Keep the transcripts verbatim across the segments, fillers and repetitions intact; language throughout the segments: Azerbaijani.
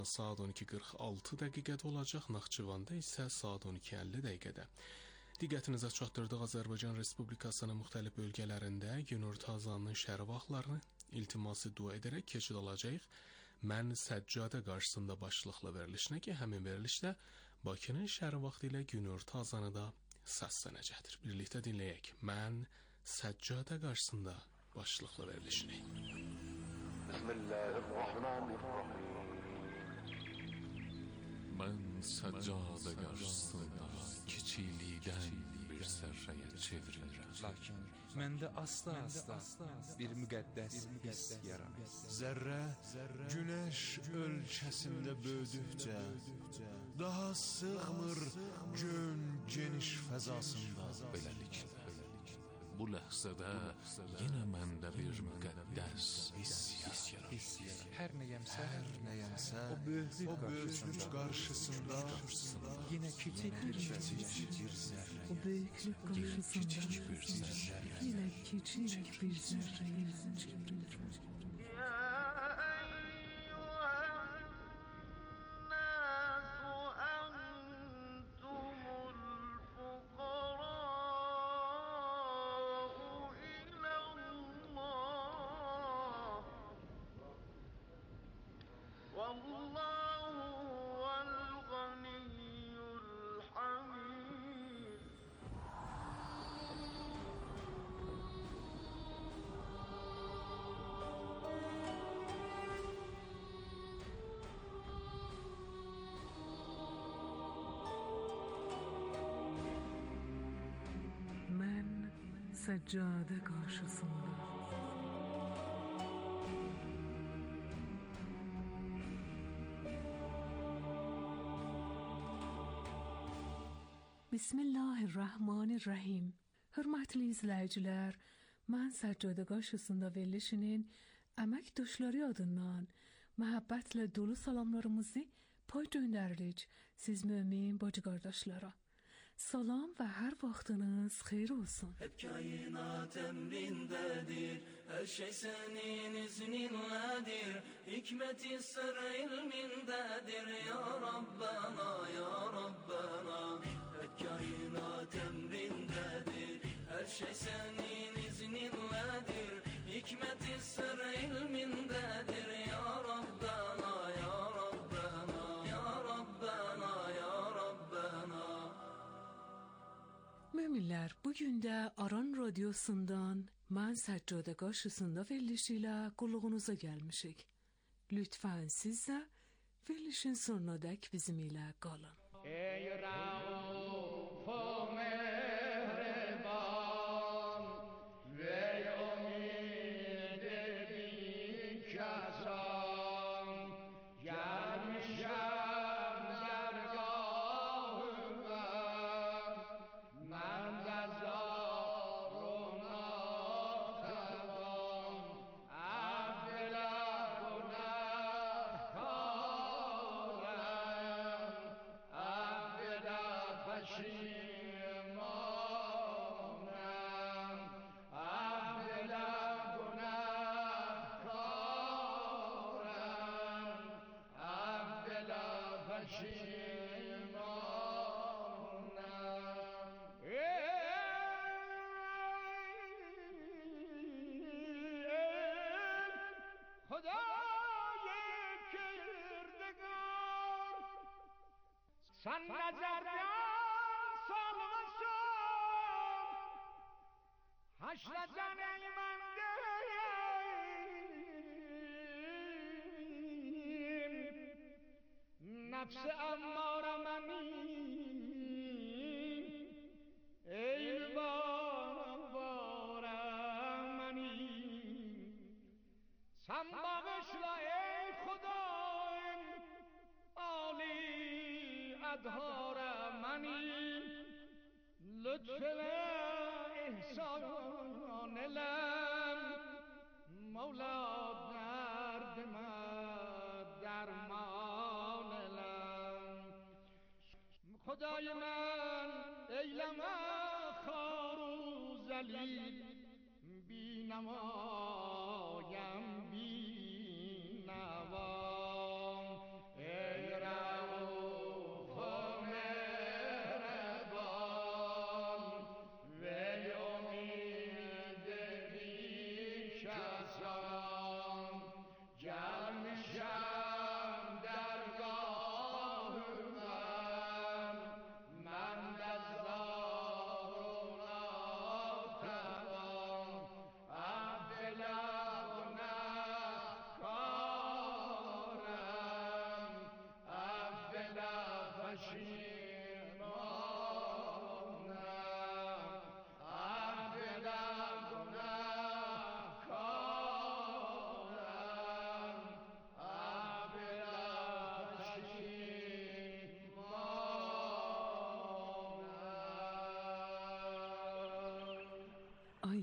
Saat on iki qırx altı dəqiqədə olacaq, Naxçıvanda isə saat on iki əlli dəqiqədə. Diqqətinizə çatdırdıq Azərbaycan Respublikasının müxtəlif bölgələrində günorta azanının şəhər vaxtlarını iltiması dua edərək keçid alacağıq. Mən Səccadə qarşısında başlıqlı verilişinə ki, həmin verilişdə Bakının şəhər vaxtı ilə günorta azanı da səslənəcəkdir. Birlikdə dinləyək. Mən Səccadə qarşısında başlıqlı verilişini. Bismillahirrahmanirrahim. Mən Səccadə qarşısında kiçiklikdən bir zərrəyə çevrilirəm. Lakin məndə asla-asla bir müqəddəs hiss yaranır. Zərrə günəş ölçəsində böyüdükcə daha sığmır gün geniş fəzasında. Beləliklə, bu ləhzədə yenə məndə bir müqəddəs hiss yaranır. Hər nəyəmsə, Nəyəmsə o böyüklük o böyüklük qarşısında yenə kiçik bir kiçik bir zərrə. O büyüklük karşısında yine küçük bir zerreye çevrilir. Seccade karşısında. Bismillahirrahmanirrahim. Hörmətli izləyicilər, mən Səccade qarşısında verilişinin əməkdaşları adından məhəbbətlə dolu salamlarımızı pay göndəririk siz mömin bacı qardaşlara. Salam ve her vaktiniz hayır olsun. Hep kainat emrindedir, her şey senin izninledir. Hikmeti sır ilmindedir ya Rabbana, ya Rabbana. Hep kainat emrindedir, her şey senin izninledir. Hikmeti sır ilmindedir ya Rabbana, ya Rabbana, ya Rabbana, ya Rabbana. Müminler, bugün de Aran Radyosu'ndan mən Səccade qarşısında verilişiyle qulluğunuza gelmişik. Lütfen siz de verilişin sonuna dek bizim ile kalın. Ey Rauf o mehreban ve umid-i bin kasan gelmişem sen nezerden salmasın, haşreden eymendeyim, nefsi emmare menim, ey bana menim, sen bağışla ey Khudayım, Ali adhar منی لطف احسان لم مولا درد من درمان لم خدای من ایلم خار و ذلیل بی نمایم بی نوام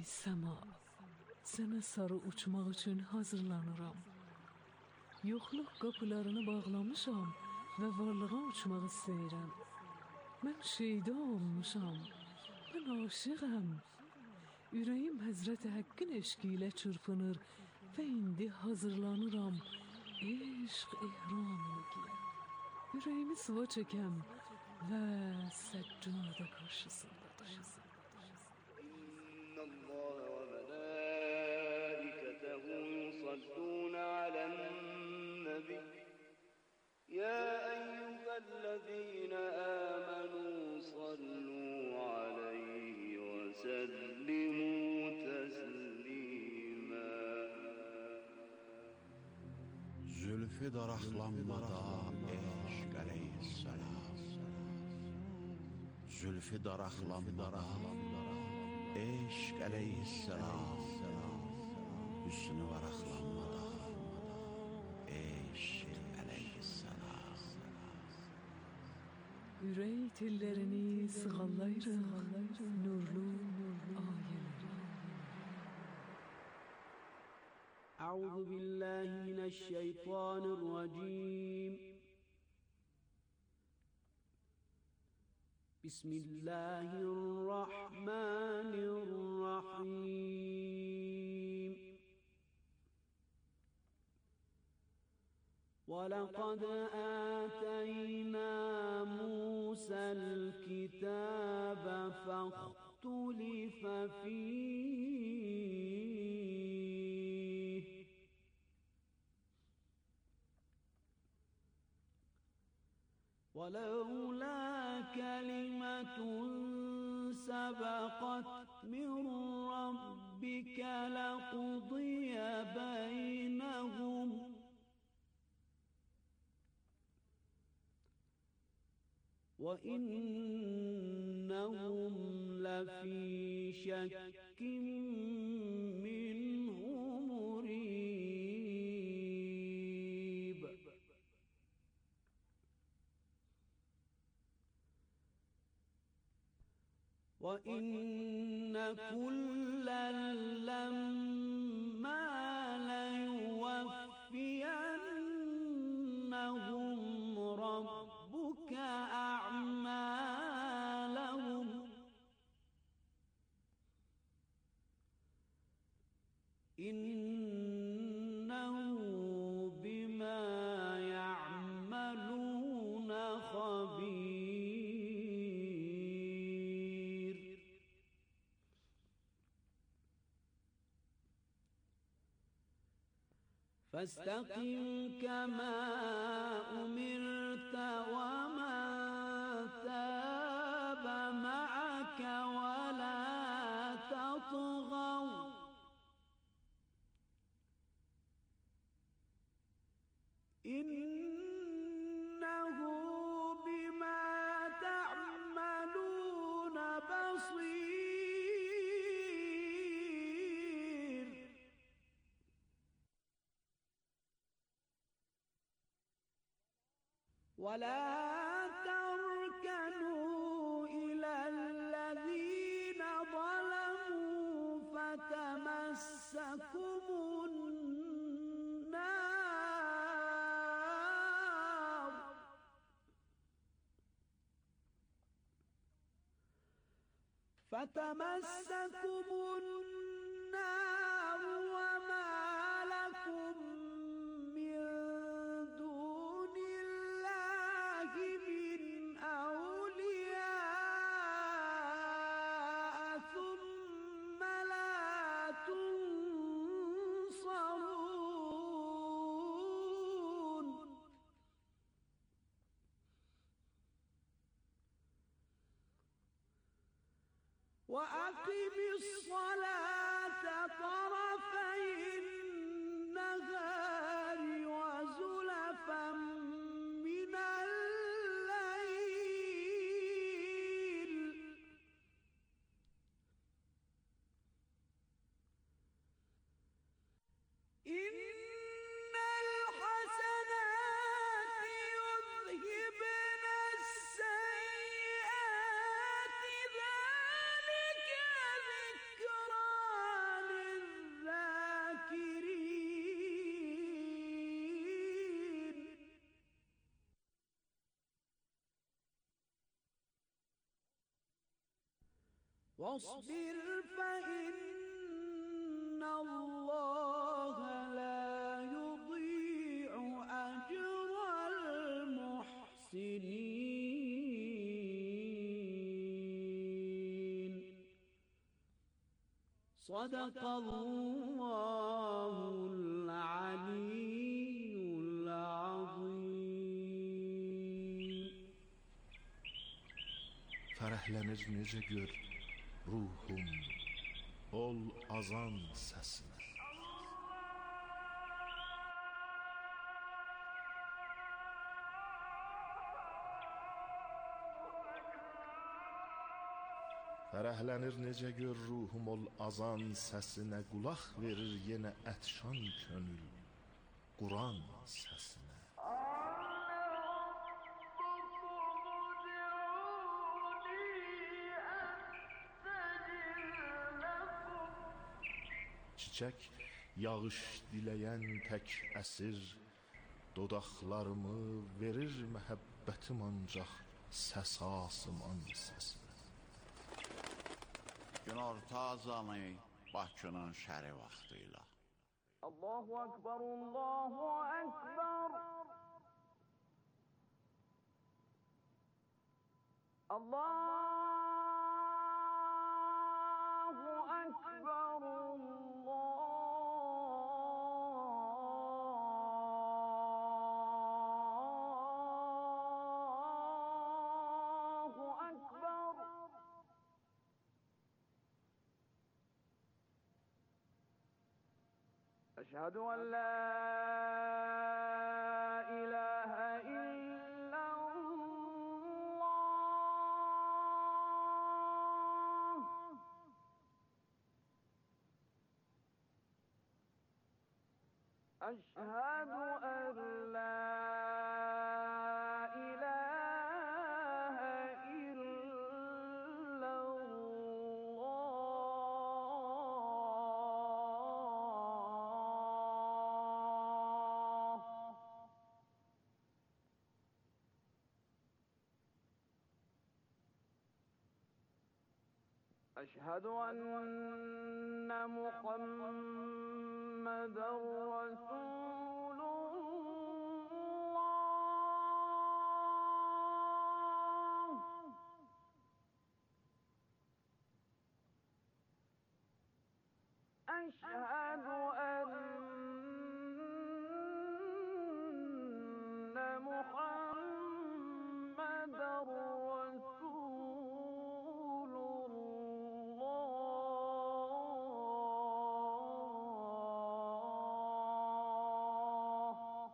Səma, sənə sarı uçmaq üçün hazırlanıram. Yoxluq qapılarını bağlamışam və varlığa uçmaq istəyirəm. Mən şeyda olmuşam, mən aşığam. Ürəyim Həzrət Həqqin eşqi ilə çırpınır və indi hazırlanıram eşq ehramını giyə. Ürəyimi sıva çəkəm və səccada qarşısında dayanım. إن الله وملائكته يصلون على النبي يا أيها الذين آمنوا صلوا عليه وسلموا تسليما. Zülfü daraqlanmada eşq əleyhissalam. Zülfü daraqlanmada eşq əleyhissalam. Hüsnü varaqlanmada eşq əleyhissalam. Ürək tellərini sığallayırıq nurlu ayələri. أعوذ بالله من الشيطان الرجيم. بسم الله الرحمن الرحيم. ولقد آتينا موسى الكتاب فاختلف فيه ولولا كلمة سبقت من ربك لقضي بينهم وإنهم لفي شك منه مريب. وإن كلا لما ليوفينهم ربك أعمالهم إنه بما يعملون خبير. فاستقم كما أمرت ومن تاب معك ولا تطغوا إنه بما تعملون بصير. ولا تركنوا إلى الذين ظلموا فتمسكم النار فتمسكم النار وما لكم من دون الله من أولياء ثم لا تنصرون. وأقم الصلاة طرفي النهار وزلفا من الليل إن الحسنات يذهبن السيئات ذلك ذكر واصبر فإن الله لا يضيع أجر المحسنين. صدق الله العلي العظيم. Fərəhlənir necə gör ruhum ol azan səsinə. Fərəhlənir necə gör ruhum ol azan səsinə, qulaq verir yenə ətşan könül Quran səsinə. Çiçək yağış diləyən tək əsir, dodaqlarımı verir məhəbbətim ancaq səs asıman səsinə. Günorta azanı Bakının şəri vaxtıyla. Allahu Ekber, Allahu Ekber. Allahu Ekber, Allahu Ekber. Eşhedü en la ilahe illallah. Eşhedü en la ilahe illallah. أشهد أن محمدا رسول الله. أشهد أن محمدا رسول الله.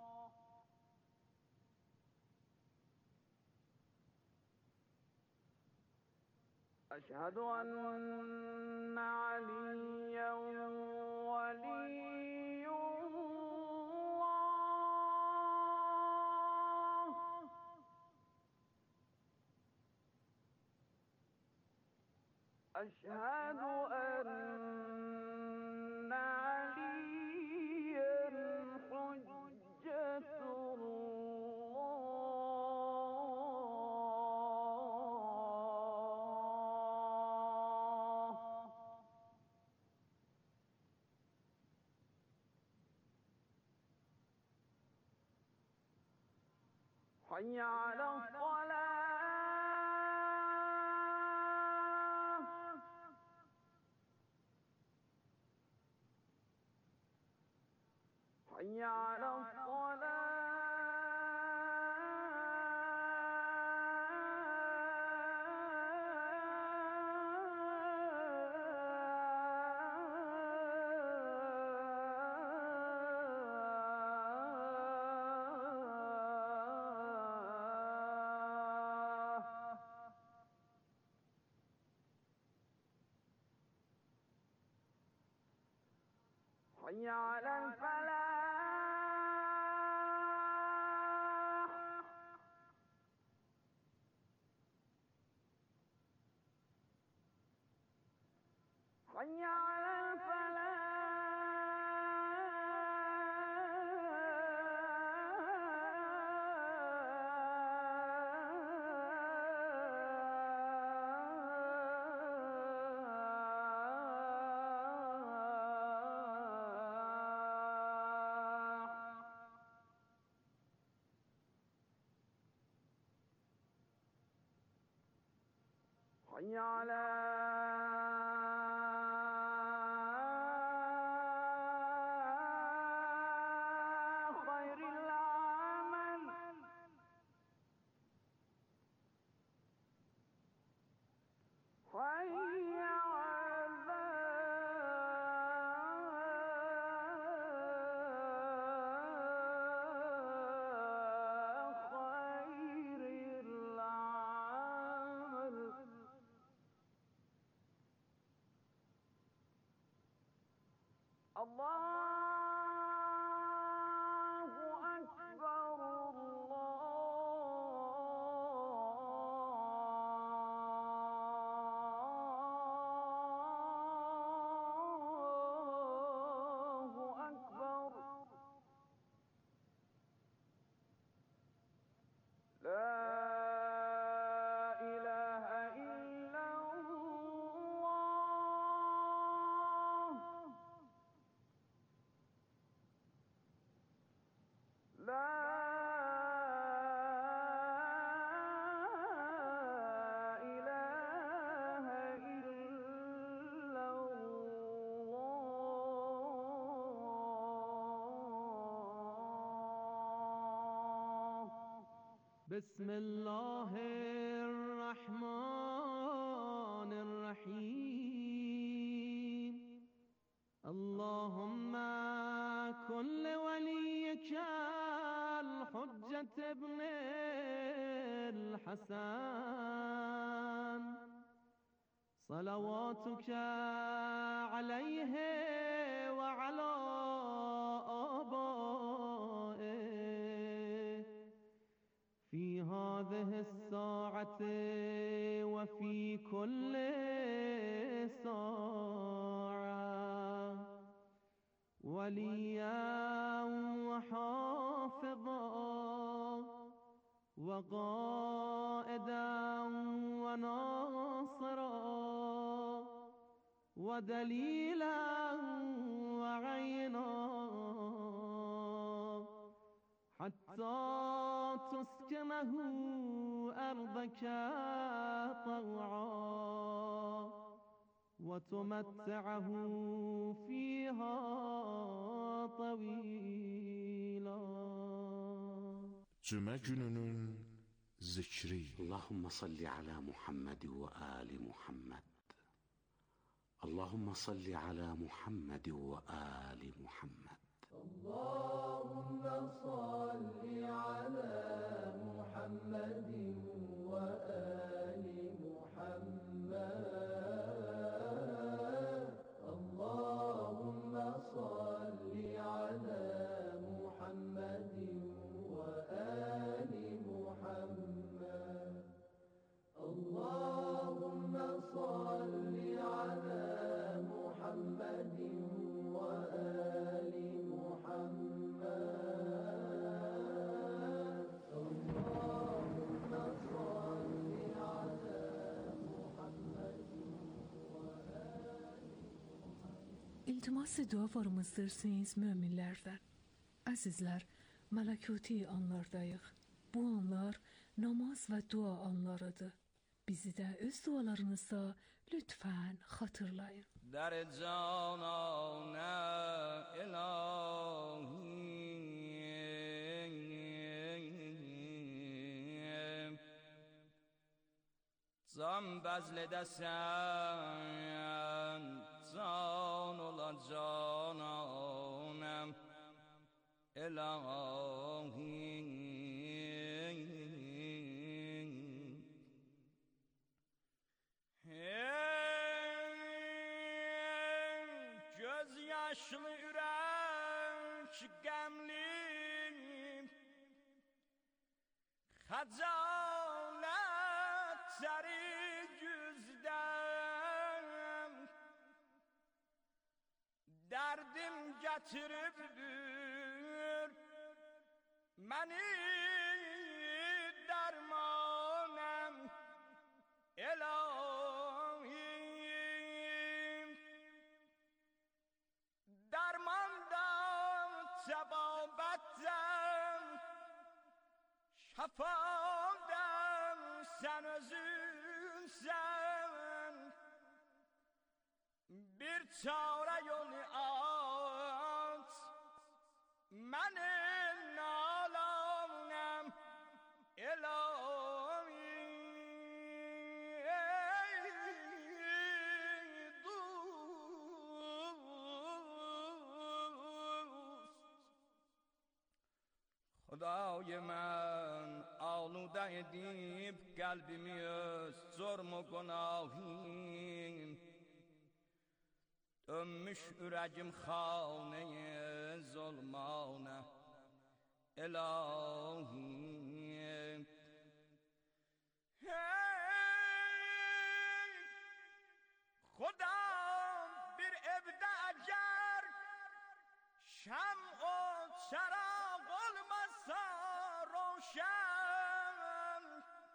أشهد أن عليا ولي الله. أشهد أن عليا حجة الله. حي على الصلاة. حي على الصلاة. حي على الفلاح. حي على الفلاح. حي على خير العمل حي على خير العمل الله أكبر الله أكبر لا إله إلا الله لا إله إلا الله بسم الله الرحمن الرحيم اللهم كن لوليك الحجة ابن الحسن صلواتك عليه وعلى آبائه في هذه الساعة وفي كل ساعة وليا وحافظا وقائدا وناصرا ودليلا وعينا حتى تسكنه أرضك طوعا وتمتعه فيها طويلا. Cümə gününün zikri. Allahümme salli ala Muhammed ve ali Muhammed. Allahümme salli ala Muhammed ve ali Muhammed. Allahümme salli ala Muhammed ve ali Muhammed. Allahümme salli ala Muhammed ve ali Muhammed. Allahümme salli ala Muhammed ve ali İltimas dualarımızdırsınız müminlerden. Azizler, mələkuti anlardayıq. Bu anlar namaz və dua anlarıdır. Bizi də öz dualarınızda lütfən xatırlayın. در جانان الهی زان بزل دستم جان ola cananım الهی Yaşlı yürek gemli Hacalet seri yüzdem Derdim getiribdir Məni dermanem Elahim Dermandan tebabetten Şafadan sen özünsen bir çare yolu aç. Mən nalanəm ilahi خدای من آلوده edib qəlbimi öz cürm و günahim dönmüş ürəgim xanəyə zulmanə ilahi hey خدام bir evdə əgər şəm o çəraq olmasa roşan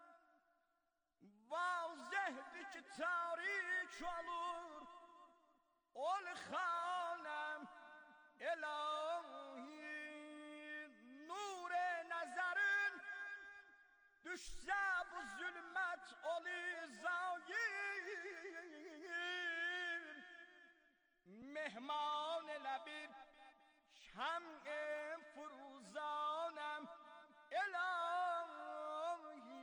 vazəhdir ki tarik olur ol xanəm ilahi nur nəzərin düşsə bu zülmət oli zayir mehman elə bir şəm-i furuzanəm ilahi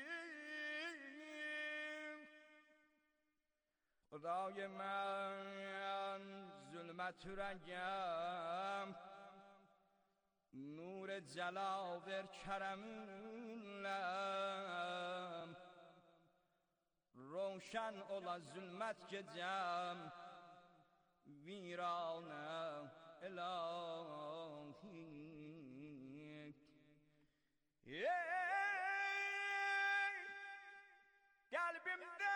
خدای من ظلمت رنگم نور جلاور کرمونم روشن ola zulmet gecem viranım ilahi ey kalbimde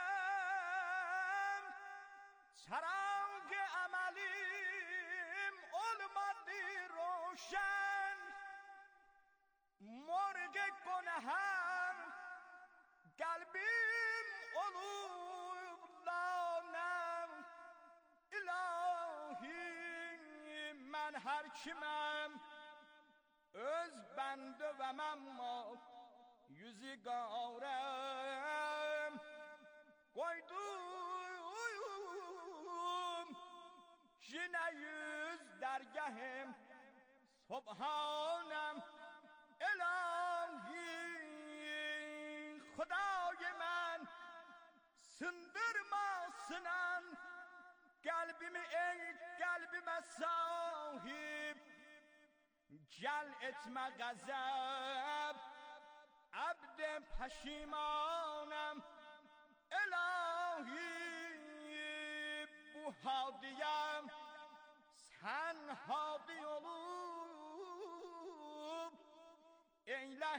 çarang amelim olmadı roşan morg günahım kalbim olup lanam ilahi mən hər kiməm öz ben dövəməm yüzü qarəm koydum yine yüz dergahım subhanəm ilahi خدای من sındırma sınan kalbimi ey kalbime sahip gel etme gazap abde peşimanım ilahi bu hadiyem sen hadi olup eyle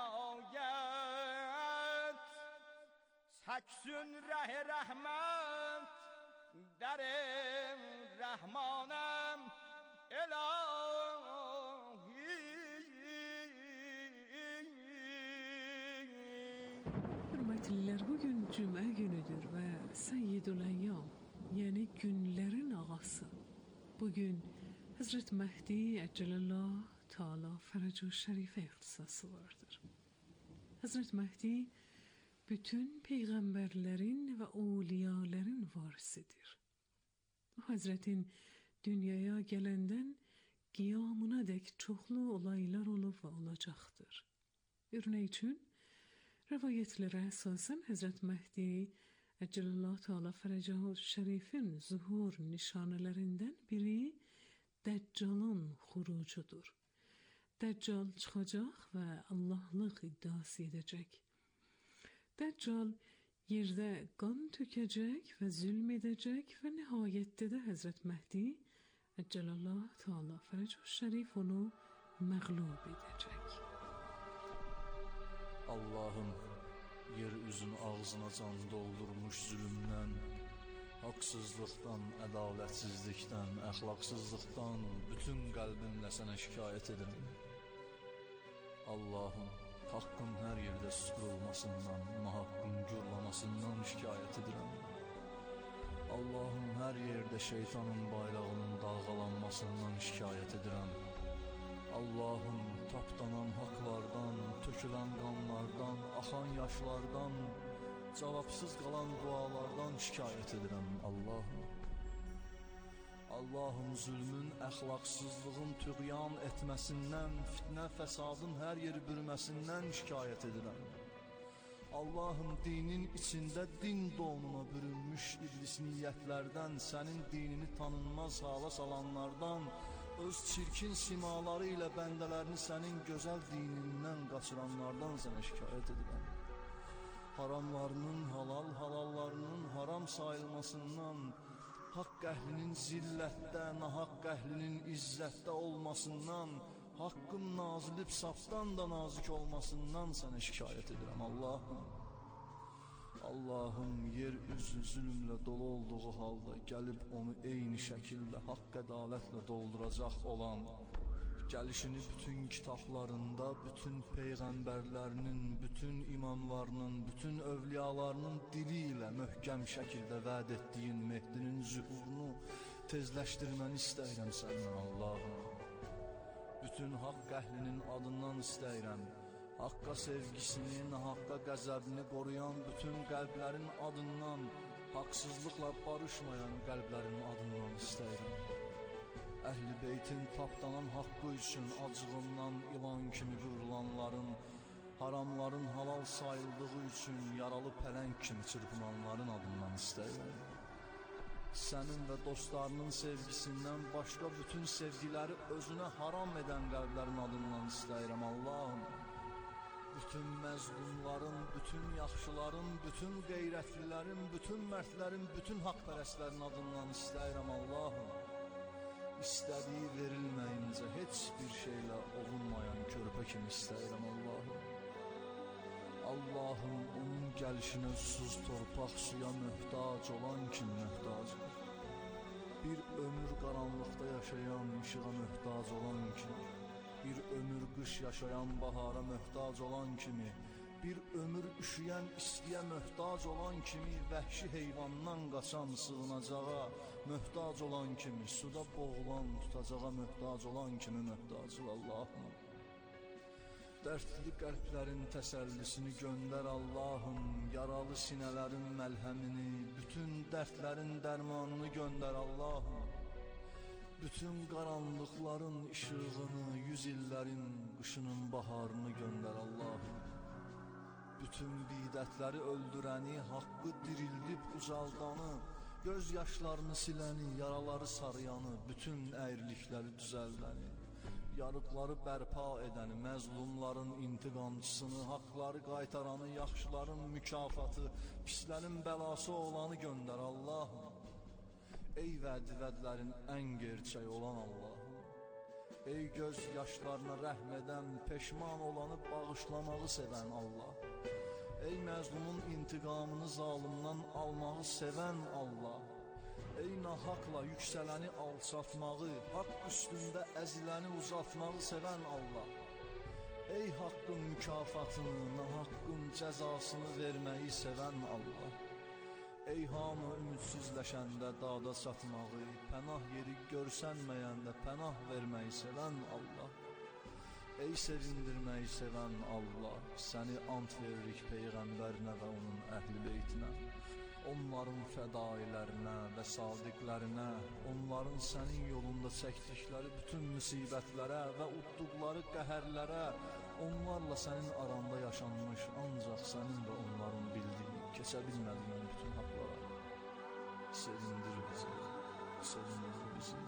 hidayet saksın reh rahmet derim rahmanım ilahi Hürmetliler, bugün Cuma günüdür ve Seyyidul Eyyam, yani günlerin ağası. Bugün Hazret Mehdi Eccelallah Teala Feracu Şerife ihtisası vardır. Hazret Mehdi bütün peygamberlerin ve awliyaların varisidir. O Hazretin dünyaya gelenden qiyamına dek çoxlu olaylar olub ve olacaktır. Örneğin için rivayetlərə əsasən Hazret Mehdi Eccelallah Teala Feracu Şerifin zuhur nişanələrindən biri Dəccalın xurucudur. Dəccal çıxacaq və Allahlıq iddiası edəcək. Dəccal yerdə qan tökəcək və zülm edəcək və nihayətdə də Həzrət Məhdi Əccelallah Teala Feracu Şərif onu məğlub edəcək. Allah'ım yeryüzün ağzına can doldurmuş zulümdən, haqsızlıqdan, ədalətsizlikdən, əxlaqsızlıqdan bütün qəlbimlə sənə şikayət edirəm. Allah'ım haqqın hər yerdə susturulmasından, nahaqqın gürlamasından şikayət edirəm. Allah'ım hər yerdə şeytanın bayrağının dalğalanmasından şikayət edirəm. Allah'ım tapdanan haqlardan, tökülən qanlardan, axan yaşlardan, cavabsız qalan dualardan şikayət edirəm. Allah'ım Allahım zülmün, əxlaqsızlığın tüğyan etməsindən, fitnə, fəsadın hər yeri bürməsindən şikayət edirəm. Allahım dinin içində din donuna bürünmüş iblis niyyətlərdən, sənin dinini tanınmaz hala salanlardan, öz çirkin simaları ilə bəndələrini sənin gözəl dinindən qaçıranlardan sənə şikayət edirəm. Haramlarının halal, halallarının haram sayılmasından, haqq əhlinin zillətdə, nahaqq əhlinin izzətdə olmasından, haqqın nazilib safdan da nazik olmasından sənə şikayət edirəm Allahım. Allahım yer üzü zülmlə dolu olduğu halda gəlib onu eyni şəkildə haqq ədalətlə dolduracaq olan, gəlişini bütün kitablarında, bütün peyğəmbərlərinin, bütün imamlarının, bütün övliyalarının dili ilə möhkəm şəkildə vəd etdiyin Mehdinin zühurunu tezləşdirməni istəyirəm səndən Allahım. Bütün haqq əhlinin adından istəyirəm, haqqa sevgisini, haqqa qəzəbini qoruyan bütün qəlblərin adından, haqsızlıqla barışmayan qəlblərin adından istəyirəm. Əhl-i beytin tapdanan haqqı üçün acığından ilan kimi vurulanların, haramların halal sayıldığı üçün yaralı pələng kimi çırpınanların adından istəyirəm. Sənin və dostlarının sevgisindən başqa bütün sevgiləri özünə haram edən qəlblərin adından istəyirəm Allahım. Bütün məzlumların, bütün yaxşıların, bütün qeyrətlilərin, bütün mərdlərin, bütün haqpərəstlərin adından istəyirəm Allahım. İstədiyi verilməyincə heç bir şeylə ovunmayan körpə kimi istəyirəm Allahım. Allahım onun gəlişinə susuz torpaq suya möhtac olan kimi möhtacdır. Bir ömür qaranlıqda yaşayan işığa möhtac olan kimi, bir ömür qış yaşayan bahara möhtac olan kimi, bir ömür üşüyən istiyə möhtac olan kimi, vəhşi heyvandan qaçan sığınacağa möhtac olan kimi, suda boğulan tutacağa möhtac olan kimi möhtacıq Allahım. Dərdli qəlblərin təsəllisini göndər Allahım, yaralı sinələrin məlhəmini, bütün dərdlərin dərmanını göndər Allahım. Bütün qaranlıqların işığını, yüz illərin qışının baharını göndər Allahım. Bütün bidətləri öldürəni, haqqı dirildib ucaldanı, göz yaşlarını siləni, yaraları sarıyanı, bütün əyrilikləri düzəldəni, yarıqları bərpa edəni, məzlumların intiqamçısını, haqları qaytaranı, yaxşıların mükafatı, pislərin bəlası olanı göndər Allahım. Ey vəd-vədlərin ən gerçək olan Allahım. Ey göz yaşlarına rəhm edən, peşman olanı bağışlamağı sevən Allah. Ey məzlumun intiqamını zalımdan almağı sevən Allah. Ey nahaqla yüksələni alçatmağı, haqq üstündə əziləni uzatmağı sevən Allah. Ey haqqın mükafatını, nahaqqın cəzasını verməyi sevən Allah. Ey hamı ümidsizləşəndə dada çatmağı, pənah yeri görsənməyəndə pənah verməyi sevən Allah. Ey sevindirməyi sevən Allah, səni ant veririk Peyğəmbərinə və onun əhl-i beytinə, onların fədailərinə və sadiqlərinə, onların sənin yolunda çəkdikləri bütün müsibətlərə və utduqları qəhərlərə, onlarla sənin aranda yaşanmış, ancaq sənin və onların bildiyi, keçə bilmədiyin bütün haqlara. Sevindir bizi, sevindir bizi,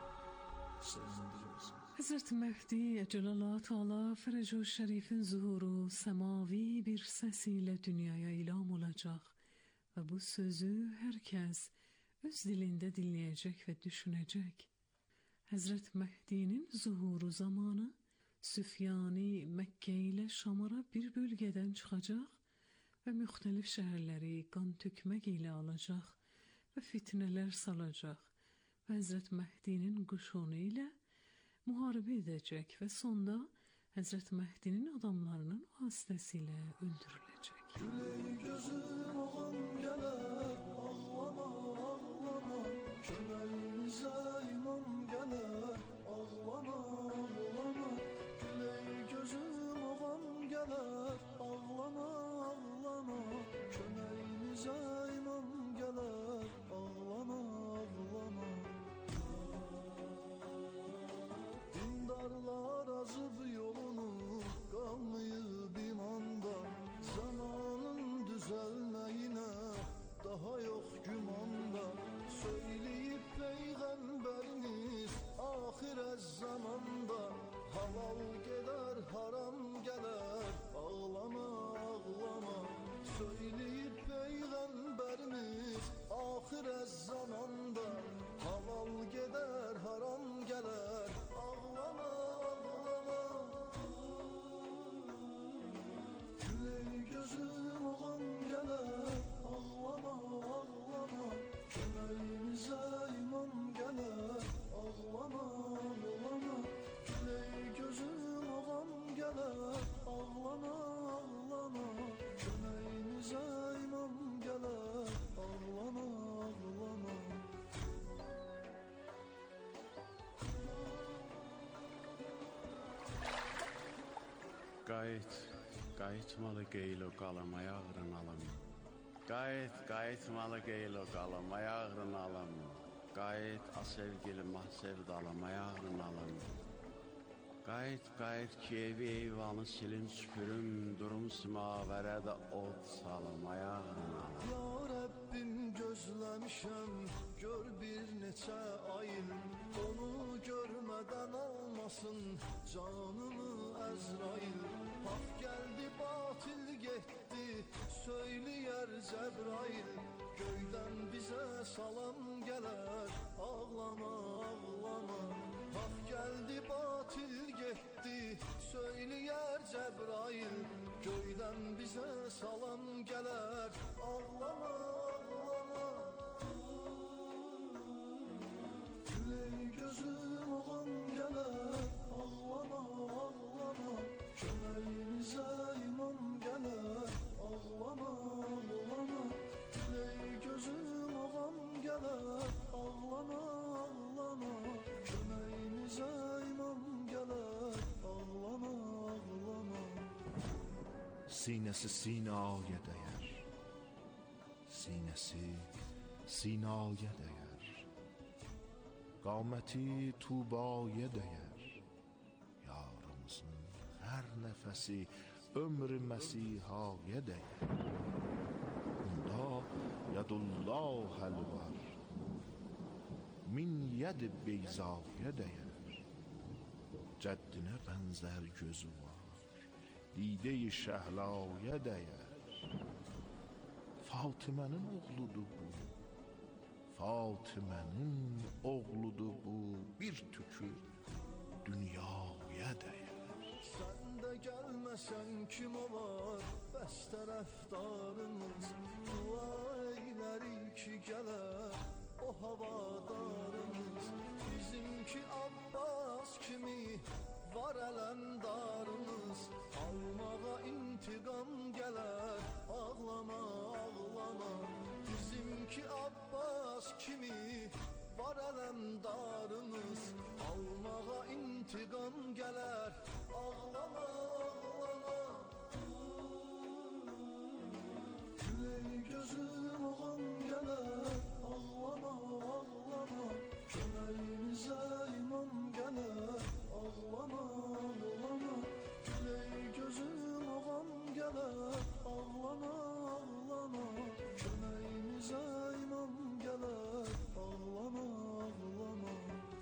sevindir bizi. Hazreti Mehdi Cəlallah Teala Fərəcü Şərifin zuhuru səmavi bir səs ilə dünyaya ilam olacaq və bu sözü hər kəs öz dilində dinləyəcək və düşünəcək. Hazreti Mehdi'nin zuhuru zamanı Süfyani Məkkə ilə Şamara bir bölgədən çıxacaq və müxtəlif şəhərləri qan tökmək ilə alacaq və fitnələr salacaq və Hazreti Mehdi'nin quşunu ilə müharibə edəcək və sonda Hazreti Mehdi'nin adamlarının vasitəsilə öldürüləcək. Güley gözüm ağam gələr, ağlama, ağlama, köməyimizə imam gələr, ağlama, ağlama, güley gözüm ağam gələr, ağlama, ağlama, köməyimizə imam gələr, ağlama, ağlama. gözüm ağam gələr, ağlama, ağlama, köməyimizə imam gələr, ağlama, ağlama, güley gözüm ağam gələr, ağlama, ağlama, köməyimizə imam gələr, ağlama, ağlama. Qayıt, qayıtmalı qeyl o qalım, ayağrın alım. Qayıt, qayıtmalı qeyl o qalım, ayağrın alım. Qayıt, a sevgilim, ah sevdalım, ayağrın alım. Qayıt, qayıt ki evi eyvanı silim süpürüm, durum simavərə də od salım, ayağrın alım. Ya Rəbbim gözləmişəm, gör bir neçə ayın, onu görmədən almasın canımı Əzrail. Haq gəldi, batil getdi, söyləyər Cəbrail, göydən bizə salam gələr, ağlama, ağlama. Haq gəldi, batil getdi, söyləyər Cəbrail, göydən bizə salam gələr, ağlama, ağlama. Güley gözüm ağam gələr, ağlama, ağlama, köməyimizə imam gələr, ağlama, ağlama. Güley gözüm ağam gələr, ağlama, ağlama, köməyimizə imam gələr, ağlama, ağlama. Sinəsi sinaya dəyər, sinəsi sinaya dəyər, qaməti Tubaya dəyər, yarımızın hər nəfəsi ömrü Məsihaya dəyər. Bunda yadullah həl var, min yəd beyzaya dəyər, cəddinə bənzər gözü var, didə-i şəhlaya dəyər. Fatimənin oğludur bu, Fatimənin oğludur bu, bir tükür dünyaya dəyər. Sən də gəlməsən kim olar, bəs tərəfdarımız, dua eylərik ki gələr o havadarımız. Bizimki Abbas kimi var ələmdarımız, almağa intiqam gələr, ağlama, ağlama. Bizimki Abbas kimi var ələmdarımız, almağa intiqam gələr, ağlama, ağlama. Güley gözüm ağam gələr, ağlama, ağlama, köməyimizə imam gələr, ağlama, ağlama. Güley gözüm ağam gələr, ağlama, ağlama, köməyimizə imam gələr, ağlama, ağlama.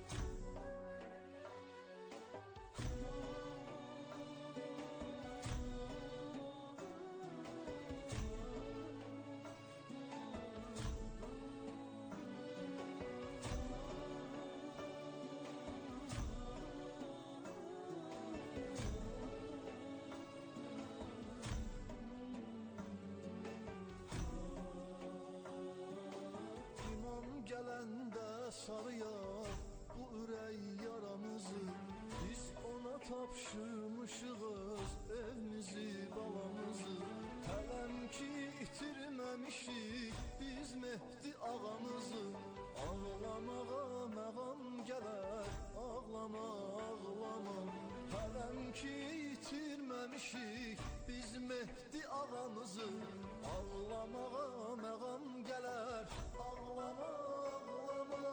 Gələndə sarıyar bu ürək yaramızı, biz ona tapşırmışığız evimizi, balamızı. Tələm ki itirməmişik biz Mehdi ağamızı, ağlamağa məğam gələr, ağlama, ağlama. Tələm ki itirməmişik biz Mehdi ağamızı, ağlamağa məğam gələr, ağlama, ağlama.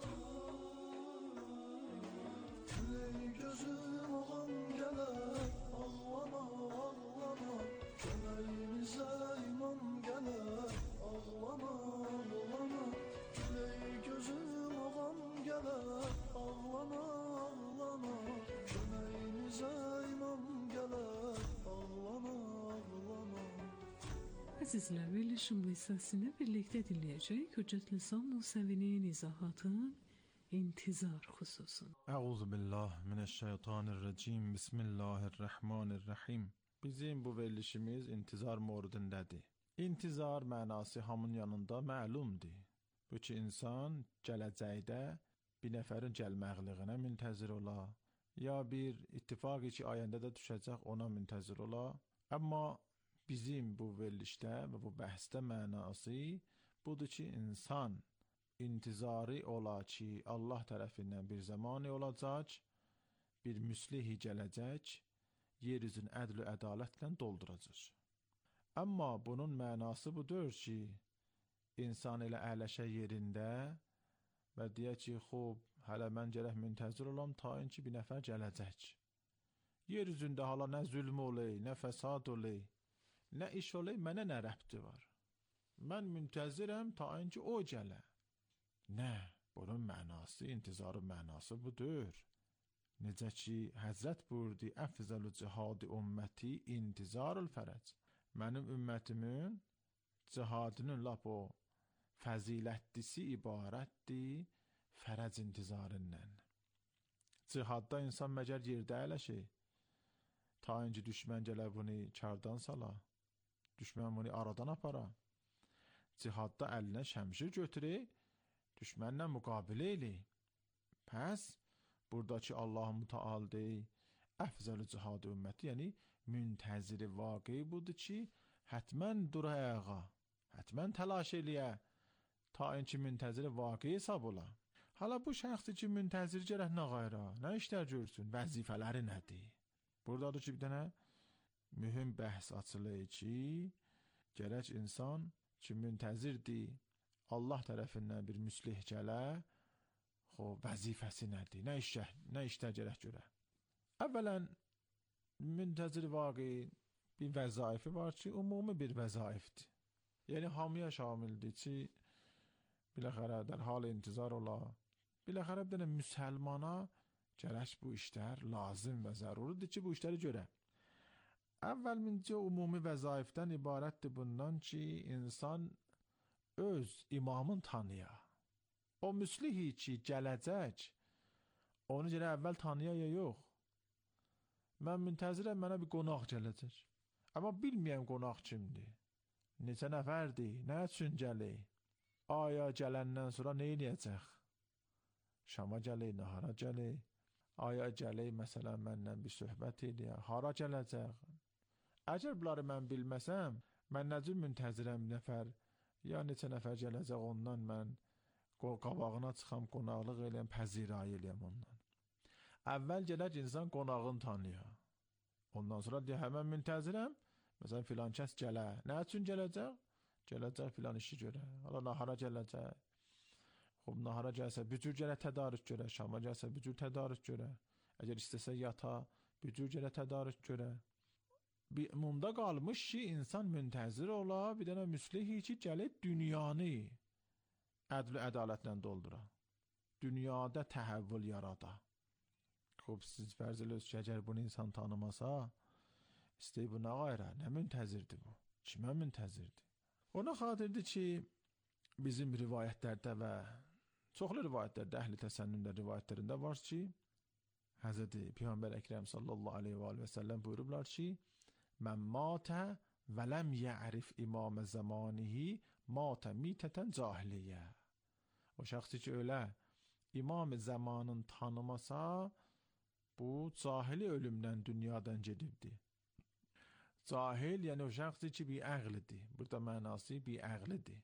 Güley gözüm ağam gələr, ağlama, ağlama, köməyimizə imam gələr, ağlama, ağlama. Güley gözüm ağam gələr, ağlama, ağlama, köməyimizə imam gələr, ağlama, ağlama. Əzizlər, verilişin bu hissəsini birlikdə dinləyəcək. Hüccət Lisan Musəvinin izahatın intizar xüsusun. Əuzu billah minəşşeytanirracim. Bismillahirrahmanirrahim. Bizim bu verilişimiz intizar moridindədir. İntizar mənası hamının yanında məlumdur. Bu ki, insan gələcəkdə bir nəfərin gəlməqliyinə müntəzir ola, ya bir ittifaq ki, ayəndə də düşəcək ona müntəzir ola. Amma bizim bu verilişdə və bu bəhsdə mənası budur ki, insan intizari ola ki, Allah tərəfindən bir zamanı olacaq, bir müslihi gələcək, yeryüzünü ədl və ədalətlə dolduracaq. Amma bunun mənası budur ki, insan elə əyləşə yerində və deyək ki, xub, hələ mən gərək müntəzir olam ta in ki, bir nəfər gələcək. Yeryüzündə hala nə zülm olay, nə fəsad olay, nə iş olay, mənə nə rəbti var. Mən müntəzirəm ta in ki, o gələ. Nə? Bunun mənası, intizarın mənası budur. Necə ki, Həzrət buyurdu, əfzəlü cihadi ümməti intizarul fərəc. Mənim ümmətimin cihadının lap o fəzilətlisi ibarətdir fərəc intizarından. Cihadda insan məgər yerdə əyləşir. Ta inci düşmən gələ bunu kardan sala, düşmən bunu aradan apara. Cihadda əlinə şəmşir götürür, düşmənlə müqabilə eləyir. Pəs, buradakı Allah-u Müteal deyir, əfzəl-i cihad ümməti, yəni müntəziri vaqi budur ki, hətmən dur ayağa, hətmən təlaş eləyə, ta in ki, müntəziri vaqi hesab ola. Hala bu şəxsi ki, müntəzir gərək nə qayra, nə işlər görsün, vəzifələri nədir? Buradadır ki, bir dənə mühüm bəhs açılır ki, gərək insan ki, müntəzirdir, Allah tərəfindən bir müslih gələ, xo, vəzifəsi nədir, nə işlər, nə işlər gərək görə. Əvvələn, müntəzir vaqi bir vəzaifi var ki, umumi bir vəzaifdir. Yəni, hamıya şamildir ki, biləxərə dərhal intizar ola, biləxərə bir dənə müsəlmana gərək bu işlər lazım və zəruridir ki, bu işləri görə. Əvvəl mincə umumi vəzaifdən ibarətdir bundan ki, insan öz imamın tanıya. O müslihi ki, gələcək, onu gərək əvvəl tanıya ya yox. Mən müntəzirəm, mənə bir qonaq gələcək. Amma bilməyəm qonaq kimdir, neçə nəfərdir, nə üçün gəlir, aya gələndən sonra nə eləyəcək? Şama gəlir, nahara gəlir, aya gəlir, məsələn, məndən bir söhbət eləyər, hara gələcək? Əgər bunları mən bilməsəm, mən nəcür müntəzirəm nəfər, ya neçə nəfər gələcək ondan mən qabağına çıxam, qonaqlıq eləyəm, pəzirayı eləyəm ondan. Əvvəl gələk insan qonağını tanıya. Ondan sonra deyə, həmən müntəzirəm, məsələn, filan kəs gələ. Nə üçün gələcək? Gələcək filan işi görə. Hala nahara gələcək. Xub, nahara gəlsə, bücür gələ tədarük görə. Şama gəlsə, bücür tədarük görə. Əgər istəsə yata, bücür gələ tədarük görə. Bir mumda qalmış ki, insan müntəzir ola, bir dənə müslihi ki, gəlib dünyanı ədl-i ədalətlə doldura. Dünyada təhəvvül yarada. Xub, siz fərz eləyirsiniz ki, əgər bunu insan tanımasa, istəyir bu nə qayra, nə müntəzirdir bu? Kimə müntəzirdir? Ona xatirdir ki, bizim rivayətlərdə və çoxlu rivayətlərdə, əhl-i təsənnümdə rivayətlərində var ki, Həzrəti Peyğəmbər Əkrəm sallallahu aleyhi və aleyhi və səlləm buyurublar ki, mən matə və ləm yərif imamə zamanihi matə mitətən cahiliyyə. O şəxsi ki, ölə imam-ı zamanın tanımasa, bu cahili ölümdən dünyadan gedibdir. Cahil, yəni o şəxsi ki, bir əqlidir. Burada mənası bir əqlidir.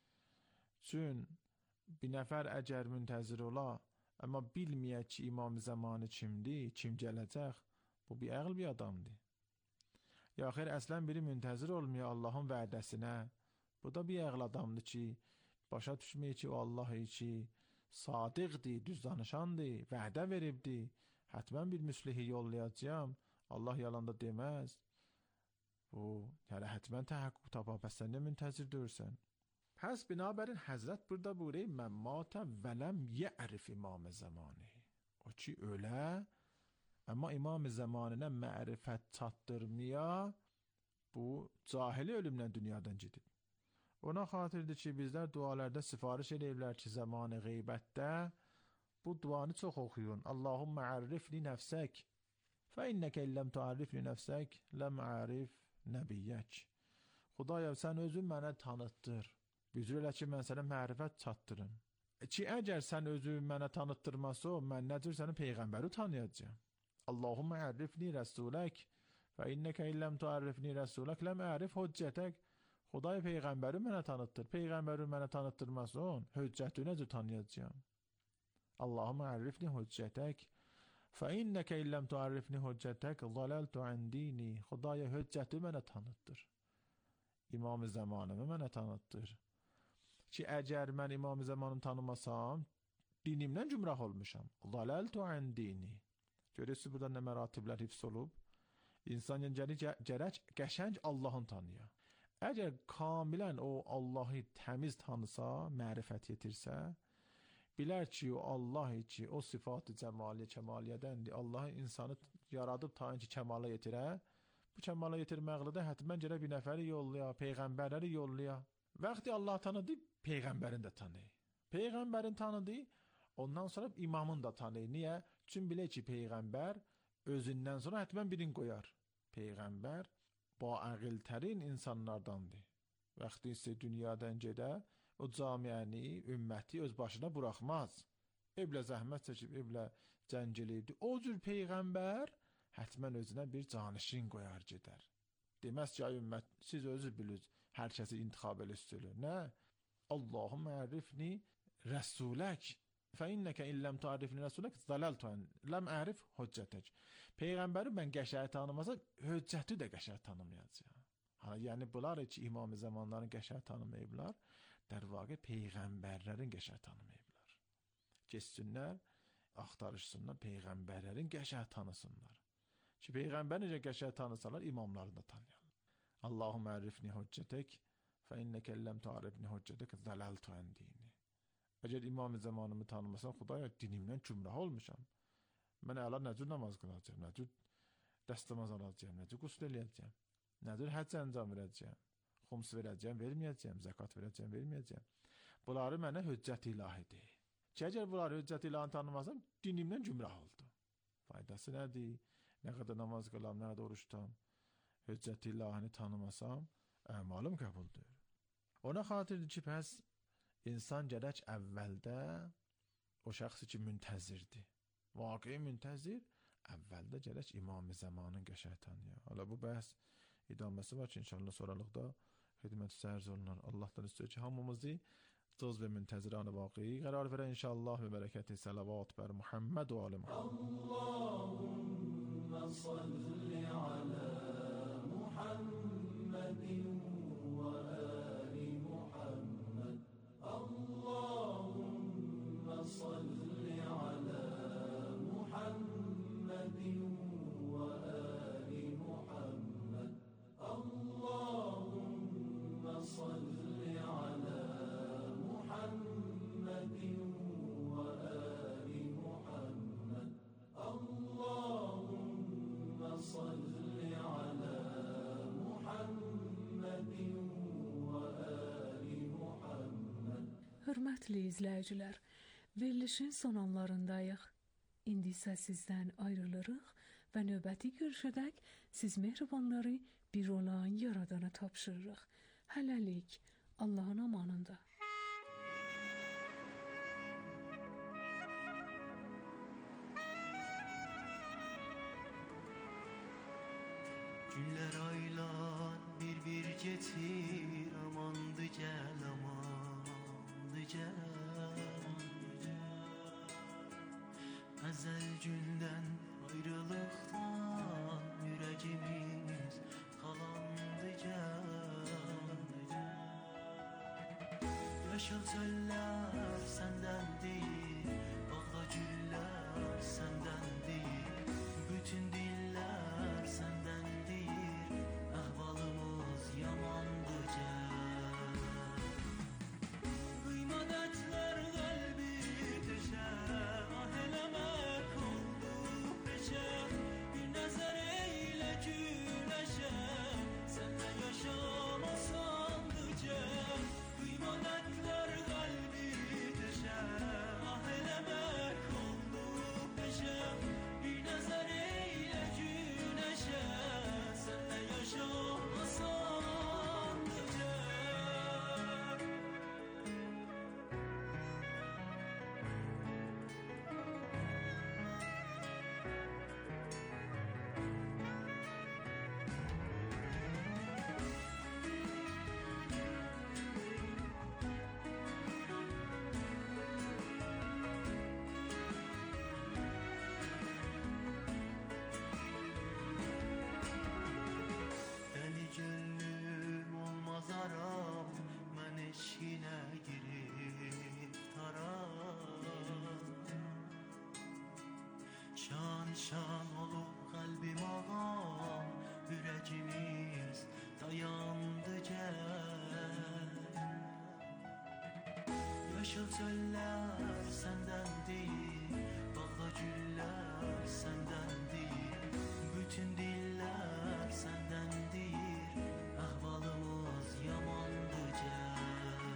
Çün bir nəfər əgər müntəzir ola, amma bilməyək ki, imam-ı zamanı kimdir, kim gələcək, bu bir əql bir adamdır. Ya xeyr, əslən biri müntəzir olmuyor Allahın vədəsinə. Bu da bir əql adamdır ki, başa düşməyək ki, o Allah ki, sadiqdir, düz danışandır, vədə veribdir. Hətmən bir müslihi yollayacağım, Allah yalanda deməz. Bu, yəni hətmən təhəqqüq tapa, pəs sən nə müntəzir dörsən? Pəs binabərin Həzrət burada buyuruyor, mən matə vələm yərif imam-ı zamanı. O ki, ölə, amma imam-ı zamanına mərifət çatdırmaya, bu cahili ölümlə dünyadan gedib. Ona xatirdir ki, bizlər dualarda sifariş ediblər ki, zamanı qeybətdə bu duanı çox oxuyun. Allahümmə ərrifli nəfsək. فإنك إن لم تعرفني نفسك لم أعرف نبيك. Xudaya sən özün mənə tanıtdır. Büzür elə ki mən sənə mərifət çatdırım. Ki əgər sən özün mənə tanıtdırmasa, mən necə sənin peyğəmbəri tanıyacağam? Allahumma ərifni rəsulək və innəkə illəm tuərrifni rəsulək ləm ərif hüccətək. Xudaya peyğəmbəri mənə tanıtdır. Peyğəmbəri mənə tanıtdırmasan, hüccəti necə tanıyacağam? Allahumma ərifni hüccətək və innəkə illəm tuərrifni hüccətək zalaltu an dini. Xudaya hüccəti mənə tanıtdır. İmam-ı zamanımı mənə tanıtdır. Ki əgər mən İmam-ı zamanımı tanımasam, dinimdən cümrah olmuşam. Zalaltu an dini. Görürsünüz burada nə məratiblər hifz olub. İnsan gərək qəşəng Allah'ın tanıya. Əgər kamilən o Allah'ı təmiz tanısa, mərifət yetirsə, bilər ki o Allah ki o sıfatı cəmaliyə, kəmaliyyədəndir. Allah insanı yaradıb ta ki kəmala yetirə. Bu kəmala yetirməklə də həttəmən gərək bir nəfəri yollaya, peyğəmbərləri yollaya. Vaxtı Allah tanıdı, peyğəmbərin də tanı. Peyğəmbərin tanıdı, ondan sonra imamın da tanı. Niyə? Çünki bilə ki peyğəmbər özündən sonra həttəmən birini qoyar. Peyğəmbər ba aqiltərin insanlardandır. Vaxtı isə dünyadan gedə, o camiəni, ümməti öz başına buraxmaz. Eblə zəhmət çəkib, eblə cəngəliydi. O cür peyğəmbər həttəmən özünə bir canişin qoyar gedər. Deməz ki, ay ümmət, siz özü bilirsiniz, hər kəsi intixab eləsiniz. Nə? Allahumma ərifni rəsulək. Fə innəkə illəm tuərrifni rəsulək zalaltu an ləm ərif hüccətək. Peyğəmbəri mən qəşəng tanımasa, hüccəti də qəşəng tanımayacağam. Ha, yəni bunlar ki, İmam-ı zamanların qəşəng tanımayıblar, در واقع peyğəmbərlərin qəşəng tanımayıblar. Keçsinlər, axtarışsınlar, peyğəmbərlərin qəşəng tanısınlar. Ki peyğəmbər necə qəşəng tanısalar, imamlarını da tanıyarlar. Allahumma ərifni hüccətək fə innəkə ləm tuərrifni hüccətək zəlaltu an dini. Əgər imam-ı zamanımı tanımasam, Xudaya dinimdən cümrah olmuşam. Mən əla nəcür namaz qılacağım, nəcür dəstəmaz alacağım, nəcür qusl eləyəcəm, nəcür həcc əncam verəcəyəm, xums verəcəyəm, verməyəcəyəm, zəkat verəcəyəm, verməyəcəyəm. Bunları mənə hüccət ilahidir. Ki əgər bunları hüccət ilahini tanımasam, dinimdən cümrah oldu. Faydası nədir? Nə qədər namaz qılam, nə qədər oruç tutam, hüccət ilahini tanımasam, əmalım qəbuldur. Ona xatirdir ki, pəs insan gərək əvvəldə o şəxsi ki müntəzirdir. Vaqi müntəzir, əvvəldə gərək İmam-ı Zamanın qəşəng tanıya. Hala bu bəhs idaməsi var ki, inşallah sonralıqda xidməti sərz olunar. Allah'tan istiyor ki, hamımızı cız və müntəziran-ı vaqi qərar verə inşallah və bərəkəti salavat bər Muhammed və ali Muhammed. Allahümme salli alə Muhammedin və ali Muhammed. Allahümme salli alə Muhammedin və ali Muhammed. Allahümme salli alə Muhammedin və ali Muhammed. Allahümme salli alə Muhammedin və ali Muhammed. Hörmətli izləyicilər, verilişin son anlarındayıq. İndi isə sizdən ayrılırıq və növbəti görüşədək siz mehribanları bir olan Yaradana tapşırırıq. Hələlik, Allahın amanında. Günlər aylar bir-bir keçir, amandı gəl, amandı gəl. Əzəl gündən ayrılıqdan ürəyimiz xalandı gəl. Yaşıl çöllər səndən deyil, bağda güllər səndən deyil, bütün dillər səndən deyil, əhvalımız yamandı gəl. Qıymadətlər qəlbi deşər, ah eləmək oldu beşər, bir nəzər eylə güləşər, sənlə yaşamasandı gəl. Qıymadətlər qəlbi Şan şan olur kalbim ağam, yüreğimiz dayandı gel. Yaşıl çöller senden değil, bağda güller senden değil, bütün diller senden değil, ahvalımız yamandı gel.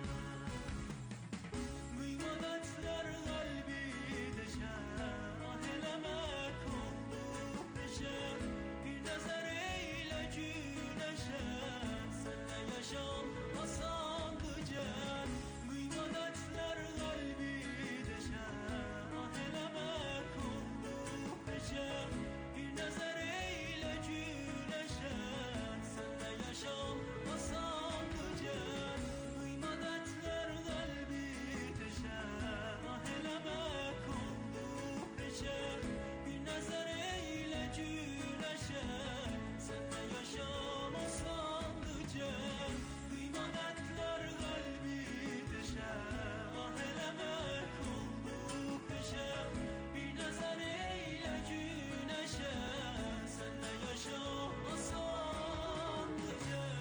Kıymetler kalbi deşer, ah elemek oldu beşer, bir nazar eyle güneşe, senle yaşam asandı gel. Kıymetler kalbi deşer, ah elemek oldu beşer, bir nazar eyle güneşe, senle yaşam asandı gel. Kıymetler kalbi deşer, ah elemek oldu beşer, bir nazar eyle güneşe, senle yaşam asandı gel. Kıymetler kalbi deşer, ah elemek oldu beşer, bir nazar eyle güneşe, senle yaşam asandı gel.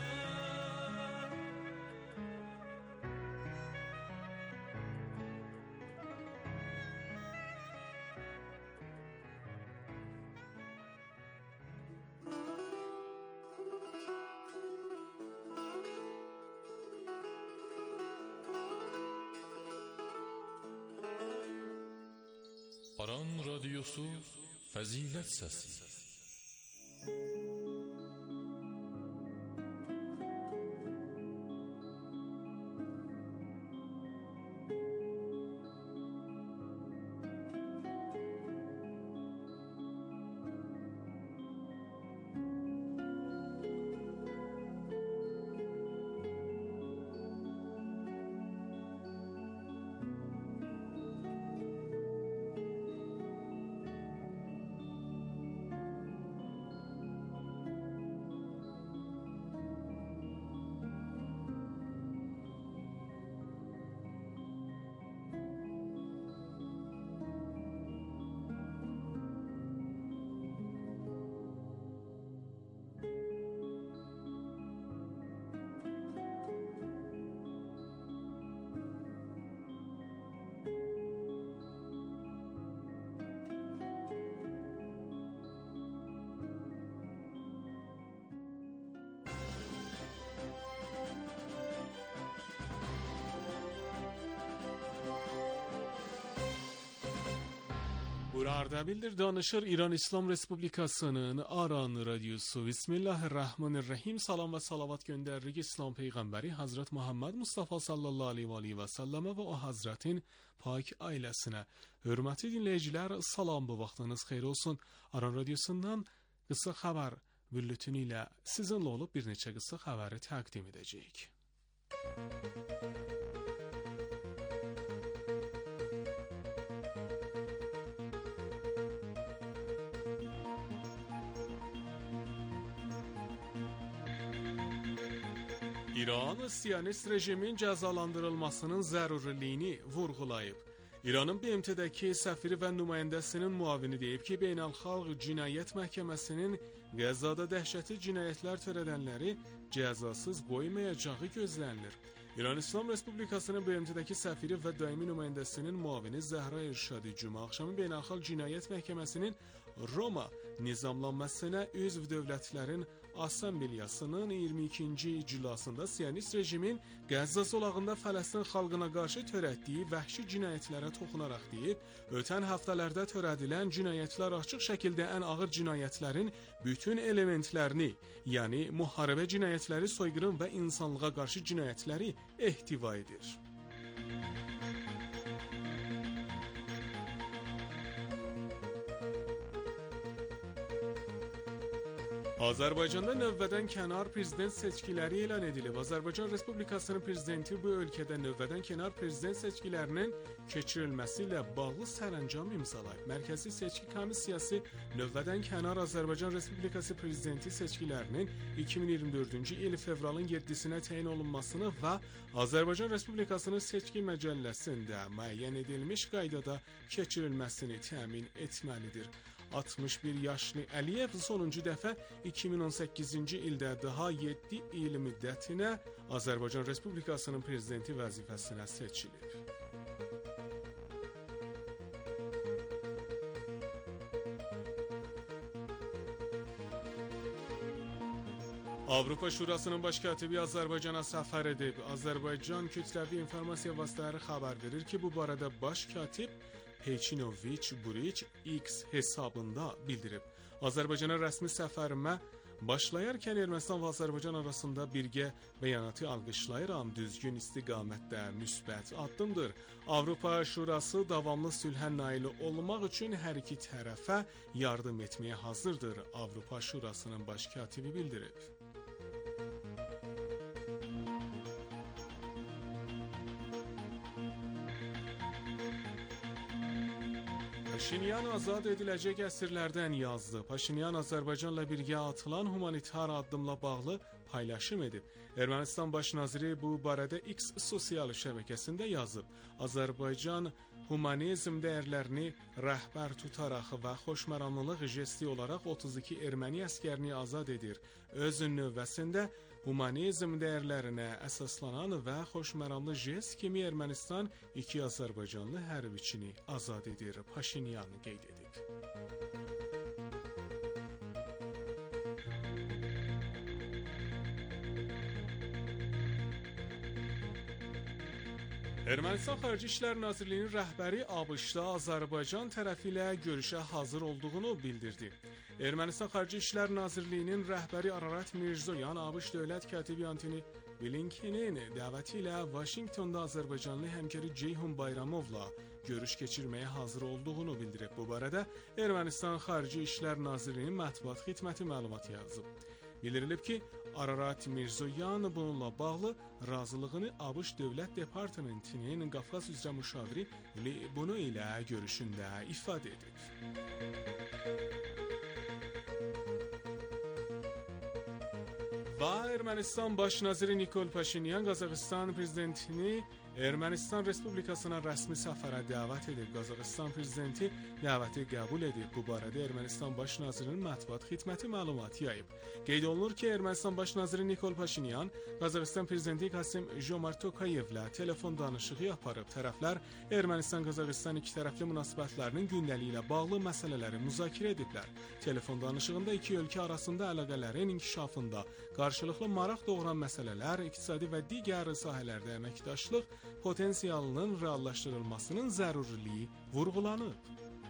Aran Radyosu Fazilet Sesi. Burada bildir danışır İran İslam Respublikasının Aran Radyosu. Bismillahirrahmanirrahim. Salam ve salavat gönderirik İslam Peygamberi Hazret Muhammed Mustafa sallallahu aleyhi ve selleme ve o Hazretin pak ailesine. Hürmetli dinleyiciler, salam, bu vaxtınız xeyir olsun. Aran Radyosu'ndan kısa haber bülletiniyle sizinle olup bir neçe kısa haberi takdim edecek. İran, Siyonist rejimin cəzalandırılmasının zəruriliyini vurğulayıb. İranın B M T'dəki səfiri və nümayəndəsinin muavini deyib ki, Beynəlxalq Cinayət Məhkəməsinin Qəzzada dəhşətli cinayətlər törədənləri cəzasız qoymayacağı gözlənilir. İran İslam Respublikasının B M T'dəki səfiri və daimi nümayəndəsinin muavini Zəhra Erşadi cümə axşamı Beynəlxalq Cinayət Məhkəməsinin Roma nizamlanmasına üzv dövlətlərin Assambleyasının iyirmi ikinci iclasında Siyonist rejimin Qəzza zolağında Fələstin xalqına qarşı törətdiyi vəhşi cinayətlərə toxunaraq deyib, ötən həftələrdə törədilən cinayətlər açıq şəkildə ən ağır cinayətlərin bütün elementlərini, yəni müharibə cinayətləri, soyqırım və insanlığa qarşı cinayətləri ehtiva edir. Azərbaycanda növbədən kənar prezident seçkiləri elan edilib. Azərbaycan Respublikasının prezidenti bu ölkədə növbədən kənar prezident seçkilərinin keçirilməsi ilə bağlı sərəncam imzalayıb. Mərkəzi Seçki Komissiyası növbədən kənar Azərbaycan Respublikası prezidenti seçkilərinin iki min iyirmi dördüncü il fevralın yeddisinə təyin olunmasını və Azərbaycan Respublikasının seçki məcəlləsində müəyyən edilmiş qaydada keçirilməsini təmin etməlidir. altmış bir yaşlı Əliyev sonuncu dəfə iki min on səkkizinci ildə daha yeddi il müddətinə Azərbaycan Respublikasının prezidenti vəzifəsinə seçilib. Avropa Şurasının baş katibi Azərbaycana səfər edib. Azərbaycan kütləvi informasiya vasitələri xəbər verir ki, bu barədə baş katib Peçinoviç Buriç X hesabında bildirib. Azərbaycana rəsmi səfərimə başlayarkən Ermənistan və Azərbaycan arasında birgə bəyanatı alqışlayıram. Düzgün istiqamətdə müsbət addımdır. Avropa Şurası davamlı sülhə nail olmaq üçün hər iki tərəfə yardım etməyə hazırdır. Avropa Şurasının baş katibi bildirib. Paşinyan azad ediləcək əsirlərdən yazdı. Paşinyan Azərbaycanla birgə atılan humanitar addımla bağlı paylaşım edib. Ermənistan baş naziri bu barədə X sosial şəbəkəsində yazıb. Azərbaycan humanizm dəyərlərini rəhbər tutaraq və xoşməramlılıq jesti olaraq otuz iki erməni əskərini azad edir. Öz növbəsində humanizm dəyərlərinə əsaslanan və xoşməramlı jest kimi Ermənistan iki Azərbaycanlı hərbiçini azad edir. Paşinyan qeyd edib. Ermənistan Xarici İşlər Nazirliyinin rəhbəri ABŞ-da Azərbaycan tərəfi ilə görüşə hazır olduğunu bildirdi. Ermənistan Xarici İşlər Nazirliyinin rəhbəri Ararat Mirzoyan ABŞ Dövlət katibi Antoni Blinkenin dəvəti ilə Vaşinqtonda Azərbaycanlı həmkarı Ceyhun Bayramovla görüş keçirməyə hazır olduğunu bildirib. Bu barədə Ermənistan Xarici İşlər Nazirliyinin mətbuat xidməti məlumat yazıb. Bildirilib ki, Ararat Mirzoyan bununla bağlı razılığını ABŞ Dövlət Departamentinin Qafqaz üzrə müşaviri bunu ilə görüşündə ifadə edib. Və Ermənistan baş naziri Nikol Paşinyan Qazaxıstan prezidentini Ermənistan Respublikasına rəsmi səfərə dəvət edib. Qazaxıstan prezidenti dəvəti qəbul edib. Bu barədə Ermənistan baş nazirinin mətbuat xidməti məlumat yayıb. Qeyd olunur ki, Ermənistan baş naziri Nikol Paşinyan Qazaxıstan prezidenti Kasım Jomart Tokayevlə telefon danışığı aparıb. Tərəflər Ermənistan-Qazaxıstan iki tərəfli münasibətlərinin gündəliyi ilə bağlı məsələləri müzakirə ediblər. Telefon danışığında iki ölkə arasında əlaqələrin inkişafında qarşılıqlı maraq doğuran məsələlər, iqtisadi və digər sahələrdə əməkdaşlıq potensialının reallaşdırılmasının zəruriliyi vurğulanıb.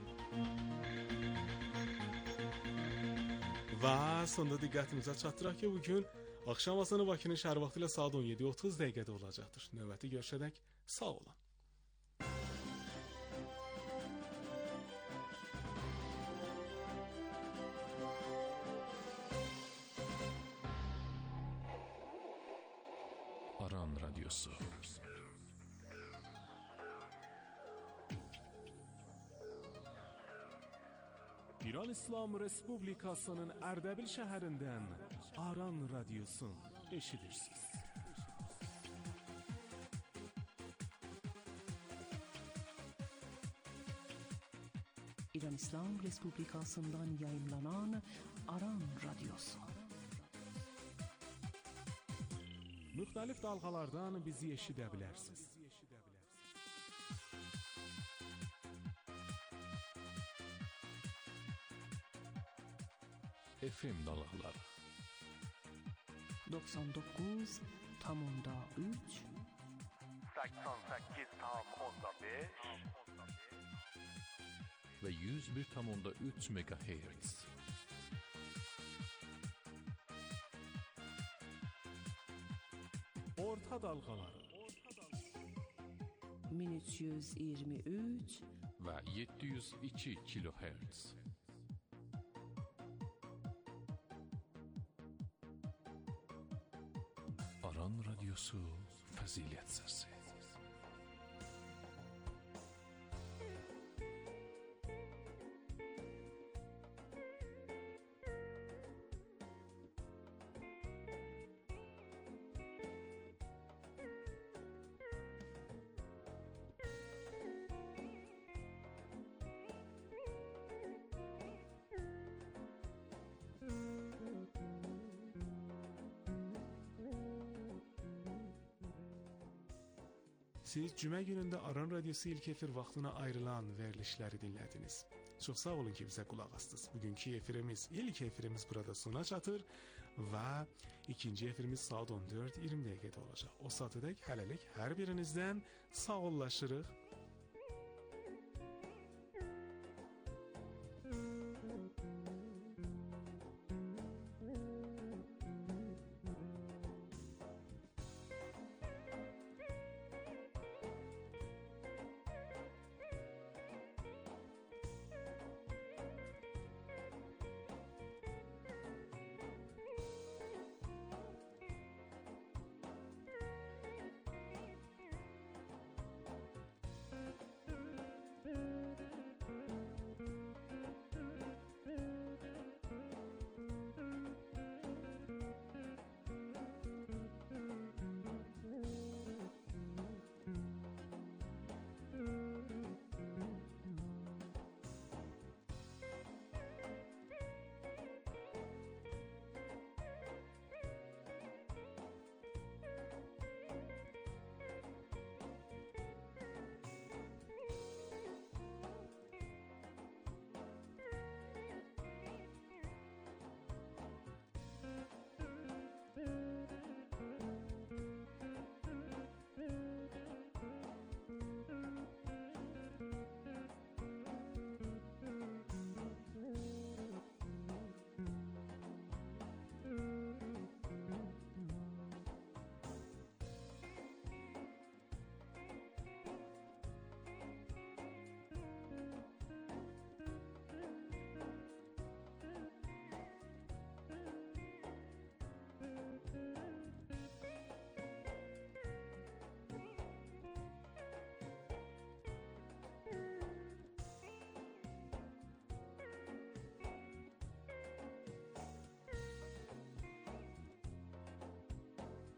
Və sonda diqqətimizə çatdıraq ki, bugün axşam vaxtı Bakının şəhər vaxtı ilə saat on yeddi otuz dəqiqədə olacaqdır. Növbəti görüşədək sağ olun. Aran Radyosu. İran İslam Respublikasının Ərdəbil şəhərindən Aran Radyosu eşidirsiniz. İran İslam Respublikasından yayımlanan Aran Radyosu. Müxtəlif dalğalardan bizi eşidə bilərsiniz. F M dalğaları doksan doqquz tam onda üç səksən səkkiz tam onda beş və yüz bir tam onda üç megahertz. Orta dalğaları min üç yüz iyirmi üç və yeddi yüz iki kilohertz. Aran Radyosu Fəzilət Səsi. Siz cümə günündə Aran Radiosu ilk efir vaxtına ayrılan verilişləri dinlədiniz. Çox sağ olun ki, bizə qulaq astınız. Bugünkü efirimiz, ilk efirimiz burada sona çatır və ikinci efirimiz saat on dörd iyirmi dəqiqədə olacaq. O saatədək hələlik hər birinizdən sağollaşırıq.